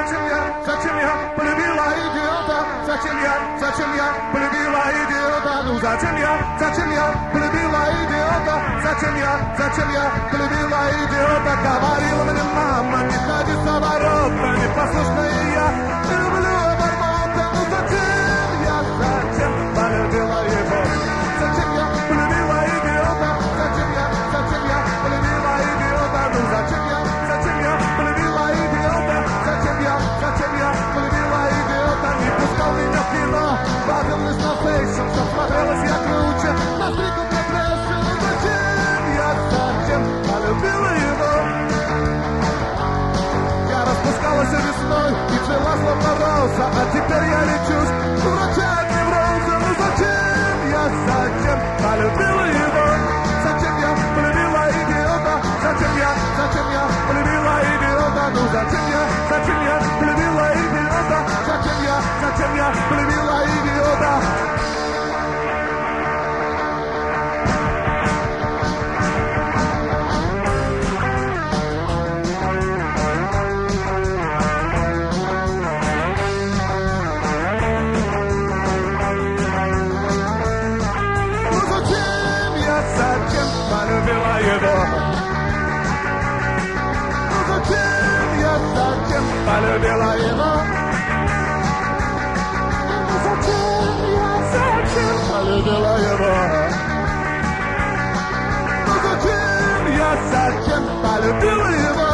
зачем я полюбила идиота? Зачем я полюбила идиота? Ну зачем я полюбила идиота? Зачем я полюбила идиота? Говорила мне мама, не ходи с оборота, непослушная я люблю обормота. Ну зачем полюбила его? Зачем я полюбила идиота? Зачем я полюбила идиота? Ну зачем я полюбила идиота? Зачем я полюбила идиота? Не пускал меня в кино, падал лишь на фейшн, что смотрелась я круче, на стрику для прессы. Ну зачем полюбила его? Я распускалась весной и жила словно роза, а теперь я лечусь к врачам невроза. Ну зачем полюбила его? Зачем я полюбила идиота? Зачем я полюбила идиота? Ну зачем я полюбила идиота? Зачем я полюбила идиота? Полюбила его. Ну зачем полюбила его? Ну зачем полюбила его? Ну зачем полюбила его?